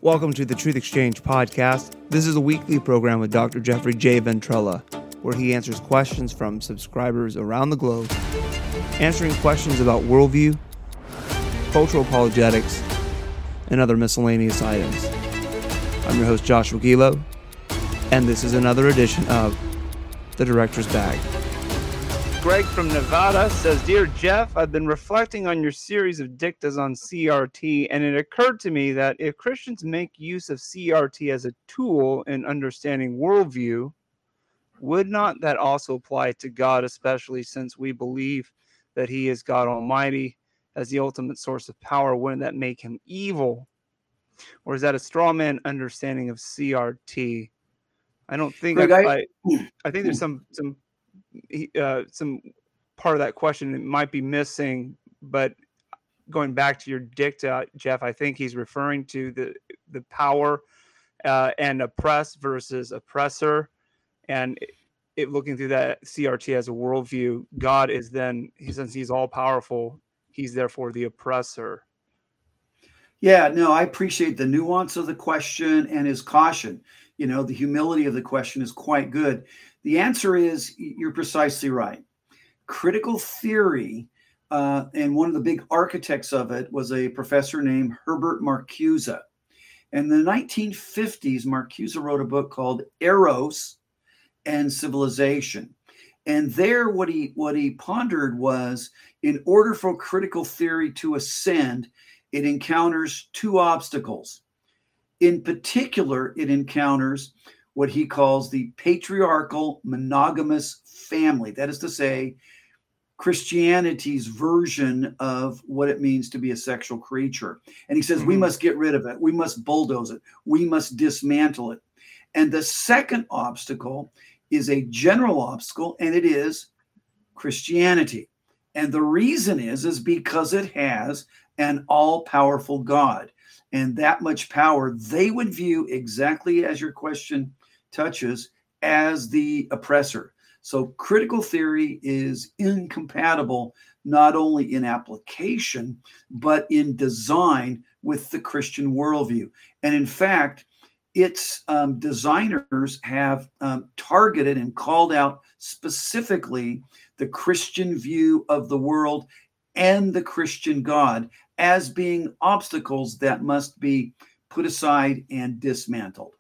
Welcome to the Truth Exchange podcast. This is a weekly program with Dr. Jeffrey J. Ventrella, where he answers questions from subscribers around the globe, answering questions about worldview, cultural apologetics, and other miscellaneous items. I'm your host, Joshua Gilo, and this is another edition of The Director's Bag. Greg from Nevada says, Dear Jeff, I've been reflecting on your series of dictas on CRT, and it occurred to me that if Christians make use of CRT as a tool in understanding worldview, would not that also apply to God, especially since we believe that he is God Almighty as the ultimate source of power? Wouldn't that make him evil? Or is that a straw man understanding of CRT? I don't think Greg, I think there's some part of that question it might be missing, but going back to your dicta, Jeff, I think he's referring to the power and oppress versus oppressor, and it looking through that CRT as a worldview. God is then, since he's all powerful, he's therefore the oppressor. Yeah, no, I appreciate the nuance of the question and his caution. You know, the humility of the question is quite good. The answer is, you're precisely right. Critical theory, and one of the big architects of it was a professor named Herbert Marcuse. In the 1950s, Marcuse wrote a book called Eros and Civilization. And there, what he pondered was, in order for critical theory to ascend, it encounters two obstacles. In particular, it encounters what he calls the patriarchal monogamous family. That is to say, Christianity's version of what it means to be a sexual creature. And he says, we must get rid of it. We must bulldoze it. We must dismantle it. And the second obstacle is a general obstacle, and it is Christianity. And the reason is because it has an all-powerful God. And that much power, they would view, exactly as your question touches, as the oppressor. So critical theory is incompatible not only in application, but in design with the Christian worldview. And in fact, its designers have targeted and called out specifically the Christian view of the world and the Christian God as being obstacles that must be put aside and dismantled.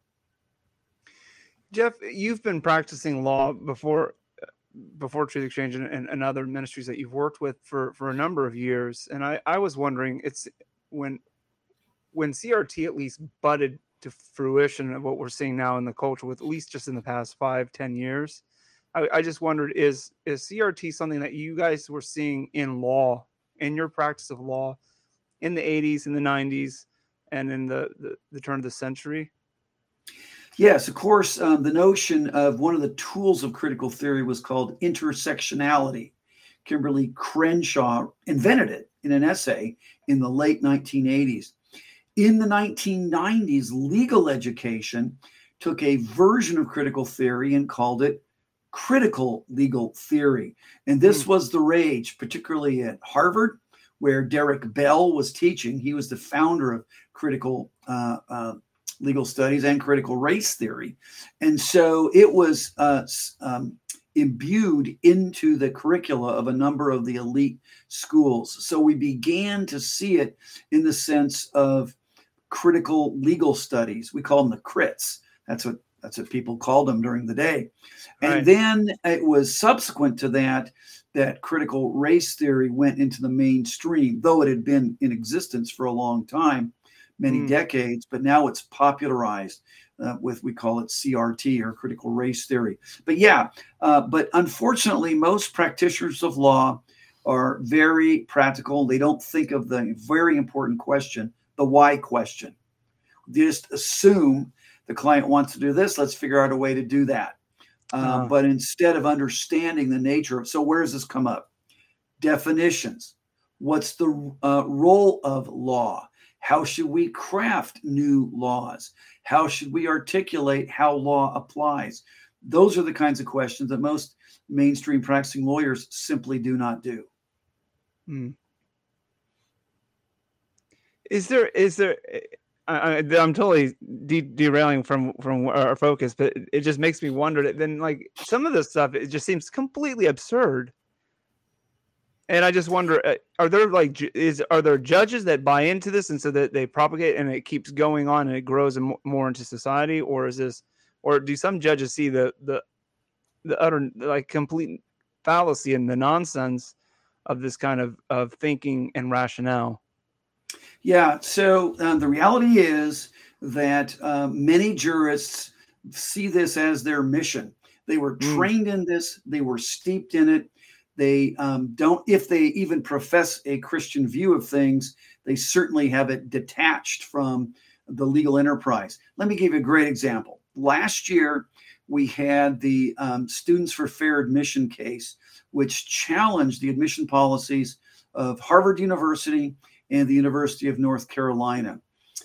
Jeff, you've been practicing law before Truth Exchange and other ministries that you've worked with for a number of years. And I was wondering, it's when CRT at least budded to fruition of what we're seeing now in the culture, with at least just in the past 5-10 years, I just wondered, is CRT something that you guys were seeing in law, in your practice of law, in the 80s, in the 90s, and in the turn of the century? Yes, of course. The notion of one of the tools of critical theory was called intersectionality. Kimberly Crenshaw invented it in an essay in the late 1980s. In the 1990s, legal education took a version of critical theory and called it critical legal theory. And this was the rage, particularly at Harvard, where Derek Bell was teaching. He was the founder of critical legal studies and critical race theory. And so it was imbued into the curricula of a number of the elite schools. So we began to see it in the sense of critical legal studies. We call them the crits. That's what people called them during the day. And Right. Then it was subsequent to that critical race theory went into the mainstream, though it had been in existence for a long time, many decades, but now it's popularized we call it CRT, or critical race theory. But but unfortunately, most practitioners of law are very practical. They don't think of the very important question, the why question. They just assume the client wants to do this, let's figure out a way to do that. But instead of understanding the nature of, so where does this come up? Definitions. What's the role of law? How should we craft new laws? How should we articulate how law applies? Those are the kinds of questions that most mainstream practicing lawyers simply do not do. Is there I'm totally derailing from our focus, but it just makes me wonder that then, like, some of this stuff, it just seems completely absurd. And I just wonder, are there judges that buy into this and so that they propagate and it keeps going on and it grows more into society, or do some judges see the utter, like, complete fallacy and the nonsense of this kind of thinking and rationale? Yeah. So the reality is that many jurists see this as their mission. They were trained in this. They were steeped in it. They don't, if they even profess a Christian view of things, they certainly have it detached from the legal enterprise. Let me give you a great example. Last year, we had the Students for Fair Admission case, which challenged the admission policies of Harvard University and the University of North Carolina.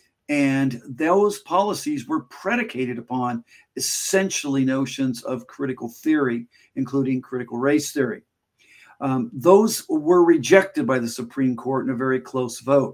And those policies were predicated upon essentially notions of critical theory, including critical race theory. Those were rejected by the Supreme Court in a very close vote.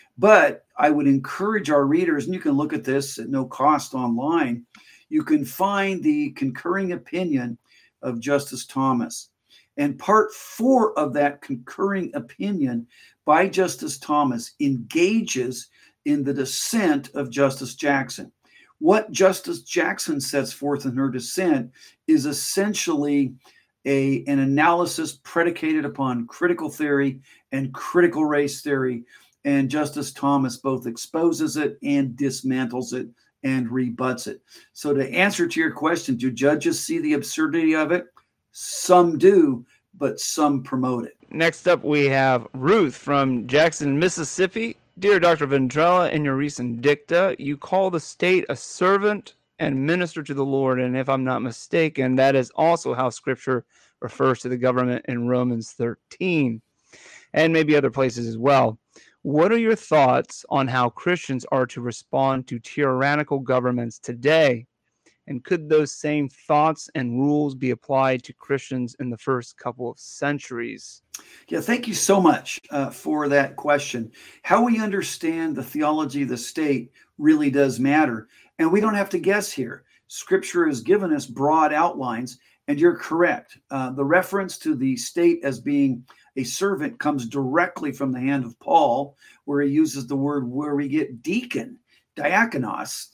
But I would encourage our readers, and you can look at this at no cost online, you can find the concurring opinion of Justice Thomas. And part 4 of that concurring opinion by Justice Thomas engages in the dissent of Justice Jackson. What Justice Jackson sets forth in her dissent is essentially an analysis predicated upon critical theory and critical race theory. And Justice Thomas both exposes it and dismantles it and rebuts it. So to answer to your question, do judges see the absurdity of it? Some do, but some promote it. Next up, we have Ruth from Jackson, Mississippi. Dear Dr. Ventrella, in your recent dicta, you call the state a servant and minister to the Lord. And if I'm not mistaken, that is also how Scripture refers to the government in Romans 13 and maybe other places as well. What are your thoughts on how Christians are to respond to tyrannical governments today? And could those same thoughts and rules be applied to Christians in the first couple of centuries? Yeah, thank you so much for that question. How we understand the theology of the state really does matter. And we don't have to guess here. Scripture has given us broad outlines, and you're correct. The reference to the state as being a servant comes directly from the hand of Paul, where he uses the word where we get deacon, diakonos,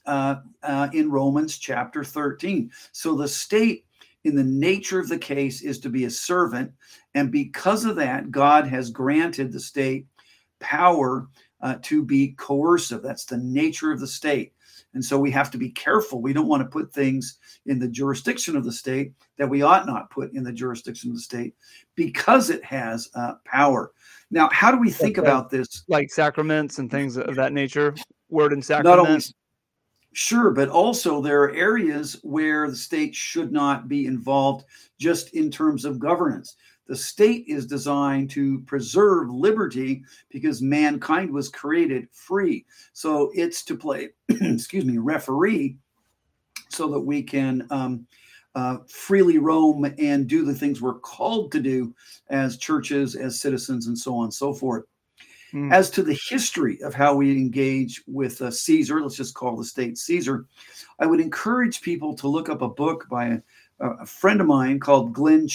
in Romans chapter 13. So the state, in the nature of the case, is to be a servant. And because of that, God has granted the state power to be coercive. That's the nature of the state. And so we have to be careful. We don't want to put things in the jurisdiction of the state that we ought not put in the jurisdiction of the state because it has power. Now, how do we think about this? Like sacraments and things of that nature? Word and sacrament? Not only, sure, but also there are areas where the state should not be involved just in terms of governance. The state is designed to preserve liberty because mankind was created free. So it's to play, referee so that we can freely roam and do the things we're called to do as churches, as citizens, and so on and so forth. As to the history of how we engage with Caesar, let's just call the state Caesar, I would encourage people to look up a book by a friend of mine called Glenn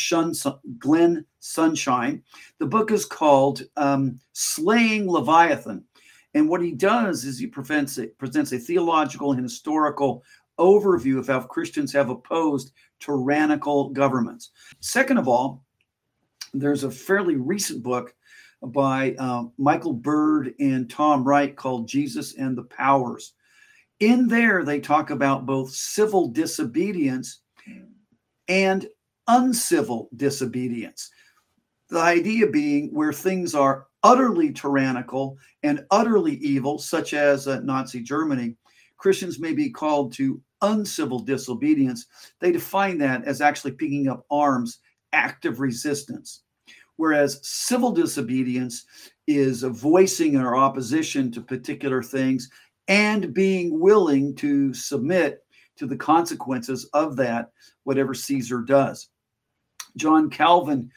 Sunshine. The book is called Slaying Leviathan. And what he does is he presents a theological and historical overview of how Christians have opposed tyrannical governments. Second of all, there's a fairly recent book by Michael Bird and Tom Wright called Jesus and the Powers. In there, they talk about both civil disobedience and uncivil disobedience. The idea being where things are utterly tyrannical and utterly evil, such as Nazi Germany, Christians may be called to uncivil disobedience. They define that as actually picking up arms, active resistance. Whereas civil disobedience is voicing our opposition to particular things and being willing to submit to the consequences of that, whatever Caesar does. John Calvin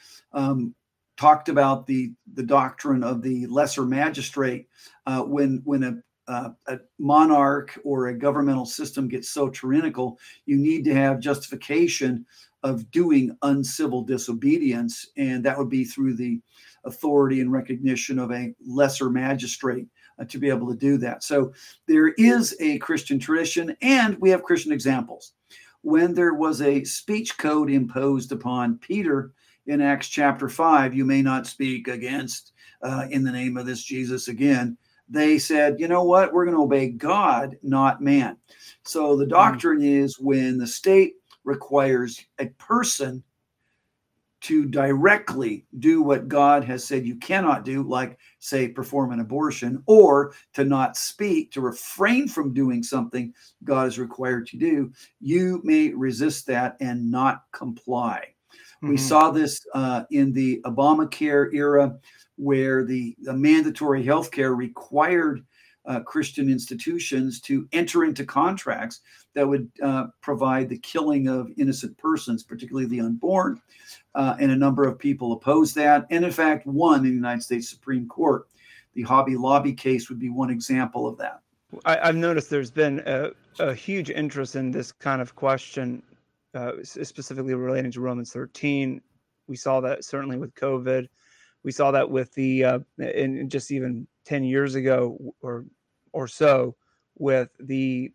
talked about the doctrine of the lesser magistrate when a monarch or a governmental system gets so tyrannical, you need to have justification of doing uncivil disobedience, and that would be through the authority and recognition of a lesser magistrate to be able to do that. So there is a Christian tradition, and we have Christian examples. When there was a speech code imposed upon Peter in Acts chapter 5, you may not speak against in the name of this Jesus again. They said, you know what, we're going to obey God, not man. So the doctrine is when the state requires a person to directly do what God has said you cannot do, like, say, perform an abortion, or to not speak, to refrain from doing something God is required to do, you may resist that and not comply. We saw this in the Obamacare era, where the mandatory health care required Christian institutions to enter into contracts that would provide the killing of innocent persons, particularly the unborn. And a number of people opposed that, and in fact won in the United States Supreme Court. The Hobby Lobby case would be one example of that. I've noticed there's been a huge interest in this kind of question, specifically relating to Romans 13. We saw that certainly with COVID. We saw that with in just even 10 years ago or so, with the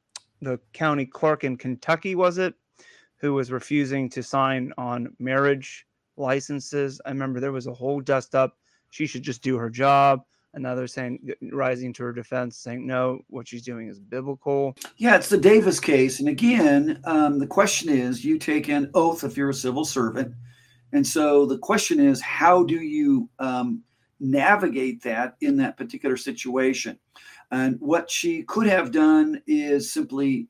county clerk in Kentucky, was it, who was refusing to sign on marriage licenses. I remember there was a whole dust up. She should just do her job. And now they're saying, rising to her defense, saying, no, what she's doing is biblical. Yeah, it's the Davis case. And again, the question is, you take an oath if you're a civil servant. And so the question is, how do you navigate that in that particular situation? And what she could have done is simply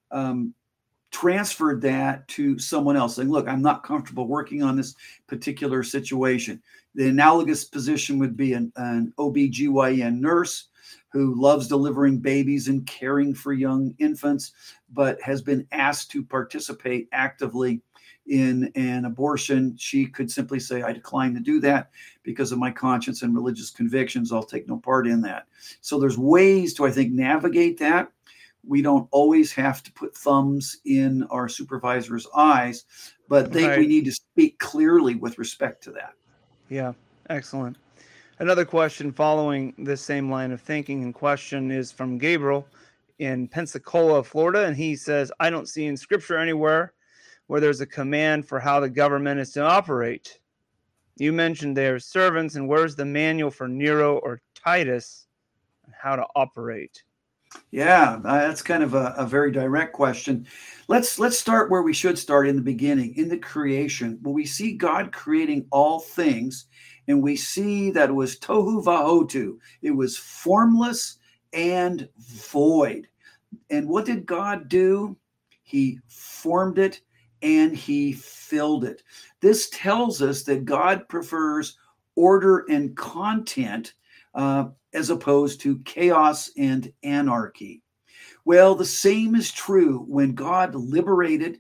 transferred that to someone else, saying, look, I'm not comfortable working on this particular situation. The analogous position would be an OBGYN nurse who loves delivering babies and caring for young infants, but has been asked to participate actively in an abortion. She could simply say, I decline to do that because of my conscience and religious convictions. I'll take no part in that. So there's ways to, I think, navigate that. We don't always have to put thumbs in our supervisor's eyes, but we need to speak clearly with respect to that. Yeah, excellent. Another question following this same line of thinking and question is from Gabriel in Pensacola, Florida. And he says, I don't see in Scripture anywhere where there's a command for how the government is to operate. You mentioned their servants, and where's the manual for Nero or Titus on how to operate? Yeah, that's kind of a very direct question. Let's start where we should start, in the beginning, in the creation, where we see God creating all things, and we see that it was tohu vahotu. It was formless and void. And what did God do? He formed it and he filled it. This tells us that God prefers order and content as opposed to chaos and anarchy. Well, the same is true when God liberated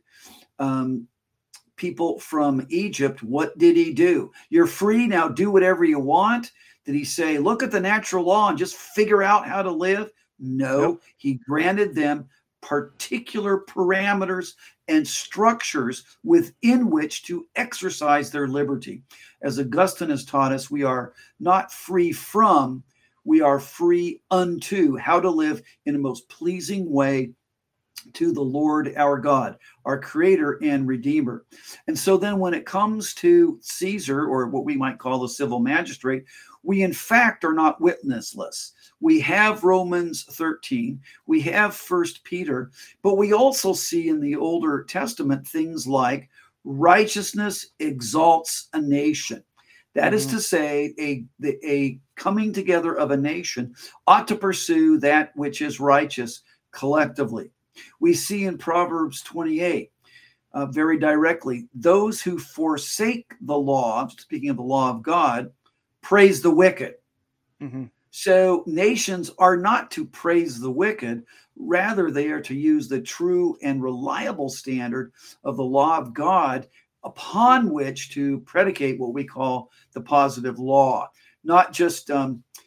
people from Egypt. What did he do? You're free now, do whatever you want. Did he say, look at the natural law and just figure out how to live? No, nope. He granted them particular parameters and structures within which to exercise their liberty. As Augustine has taught us, we are not free from, we are free unto how to live in a most pleasing way to the Lord our God, our creator and redeemer. And so then when it comes to Caesar, or what we might call the civil magistrate, we in fact are not witnessless. We have Romans 13, we have 1 Peter, but we also see in the Older Testament things like righteousness exalts a nation. That is to say, a coming together of a nation ought to pursue that which is righteous collectively. We see in Proverbs 28, very directly, those who forsake the law, speaking of the law of God, praise the wicked. Mm-hmm. So nations are not to praise the wicked. Rather, they are to use the true and reliable standard of the law of God upon which to predicate what we call the positive law. Not just,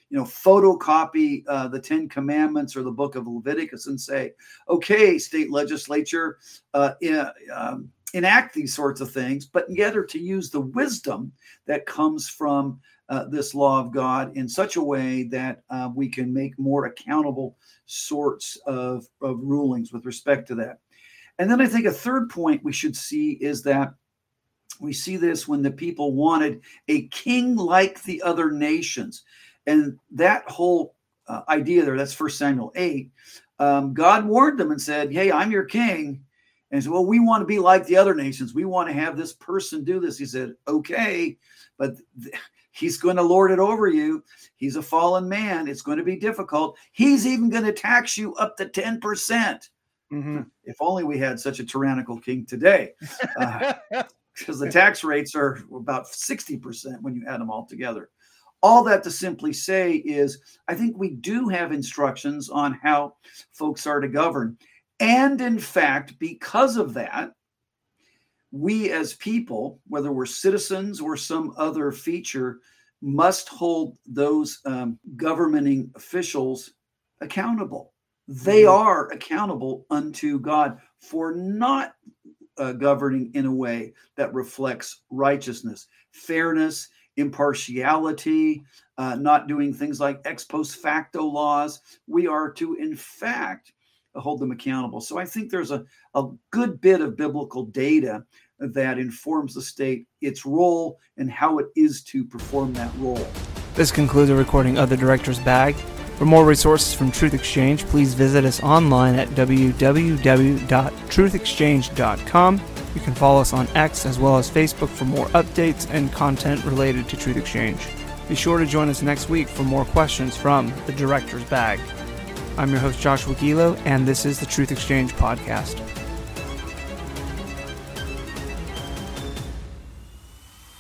photocopy the 10 Commandments or the book of Leviticus and say, okay, state legislature, enact these sorts of things, but yet are to use the wisdom that comes from this law of God in such a way that we can make more accountable sorts of rulings with respect to that. And then I think a third point we should see is that we see this when the people wanted a king like the other nations. And that whole idea there, that's 1 Samuel 8, God warned them and said, hey, I'm your king. And said, well, we want to be like the other nations. We want to have this person do this. He said, okay, but he's going to lord it over you. He's a fallen man. It's going to be difficult. He's even going to tax you up to 10%. Mm-hmm. If only we had such a tyrannical king today, because the tax rates are about 60% when you add them all together. All that to simply say is, I think we do have instructions on how folks are to govern. And in fact, because of that, we as people, whether we're citizens or some other feature, must hold those governing officials accountable. They are accountable unto God for not governing in a way that reflects righteousness, fairness, impartiality, not doing things like ex post facto laws. We are to, in fact, hold them accountable. So I think there's a good bit of biblical data that informs the state, its role, and how it is to perform that role. This concludes a recording of The Director's Bag. For more resources from Truth Exchange, please visit us online at www.truthexchange.com. You can follow us on X as well as Facebook for more updates and content related to Truth Exchange. Be sure to join us next week for more questions from The Director's Bag. I'm your host, Joshua Gilo, and this is the Truth Exchange Podcast.